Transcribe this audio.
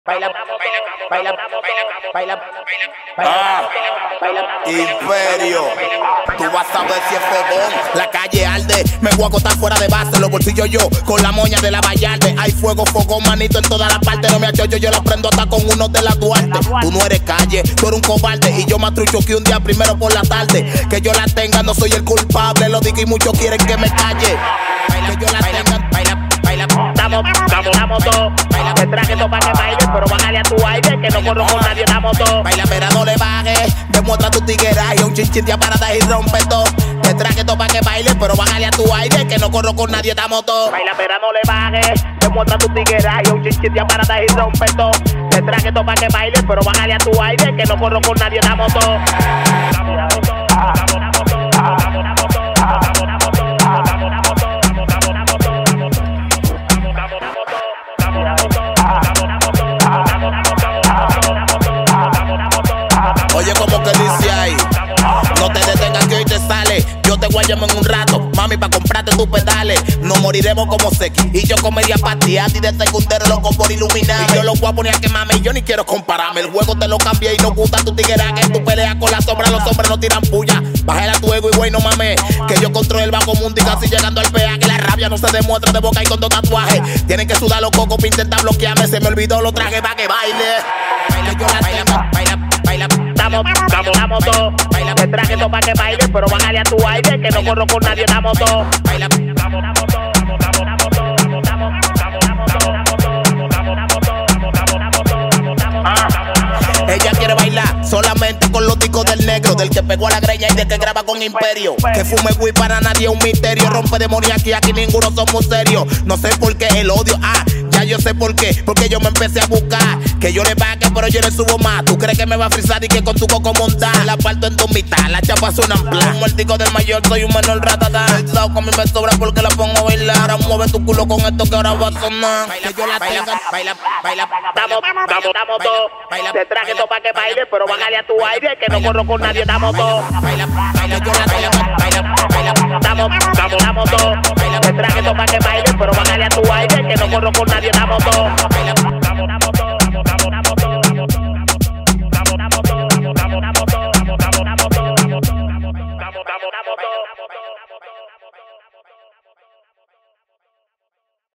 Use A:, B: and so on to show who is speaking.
A: Baila, baila, baila, baila,
B: Imperio, tú vas a ver si es fogón. La calle arde, me voy a acostar fuera de base. Los bolsillos yo, con la moña de la Vallarde. Hay fuego, fogón, manito en toda la parte. No me achoyo, yo la prendo hasta con uno de la Duarte. Tú no eres calle, tú eres un cobarde. Y yo me atrucho que un día primero por la tarde. Que yo la tenga, no soy el culpable. Lo digo y muchos quieren que me calle. Que yo la tenga, baila,
A: estamos todos. Te traje todo para que bailes, pero bájale a tu aire, que no corro con nadie, estamos todos.
B: baila, pero no le bajes. Demuestra tu tigueraje, un chinchín de parada y rompe todo. Te traje todo para que bailes, pero bájale a tu aire, que no corro con nadie, estamos todos.
A: Baila, pero no le bajes. Demuestra tu tigueraje, un chinchín de parada y rompe todo. Te traje todo para que bailes, pero bájale a tu aire, que no corro con nadie, estamos todos.
B: Oye, como que dice ahí, no te detengas que hoy te sale. Yo te voy a llamar en un rato, mami, pa' comprarte tus pedales. No moriremos como Seki y yo comería patear y de secundero loco por iluminar. Y yo lo voy a poner a quemarme y yo ni quiero compararme. El juego te lo cambié y no gusta tu tiguera. Que tú peleas con la sombra, los hombres no tiran puya. Bájale a tu ego y güey, no mames. Que yo controlo el bajo mundo y casi llegando al peaje. Que la rabia no se demuestra de boca y con dos tatuajes. Tienen que sudar los cocos para intentar bloquearme. Se me olvidó, lo traje pa' que baile. Baila, yo la tengo, baila.
A: Estamos todos. Te traje todo para que bailes, pero bájale a tu aire, que no corro con nadie, estamos todos.
B: Baila, ella quiere bailar solamente con los ticos del negro, del que pegó a la greña y del que graba con Imperio. Que fume güey para nadie es un misterio. Rompe demonio aquí ninguno somos serios. No sé por qué el odio, ya yo sé por qué. Porque yo me empecé a buscar que yo le pague, pero yo le subo más. ¿Tú crees que me va a frizar y que con tu coco montar? La parto en dos mitad, la chapa suena en plan. Como el tico del mayor, soy un menor ratata. El lado con mi me sobra porque la pongo a bailar. Ahora mueve tu culo con esto que ahora va a sonar. Que yo la tenga, baila.
A: Estamos todos. Te traje todo para que bailes, pero bájale a tu aire, que no corro con nadie, estamos todos.
B: Baila, yo la tengo,
A: Estamos todos. Te traje todo para que bailes, pero bájale a tu aire, que no corro con nadie, estamos todos.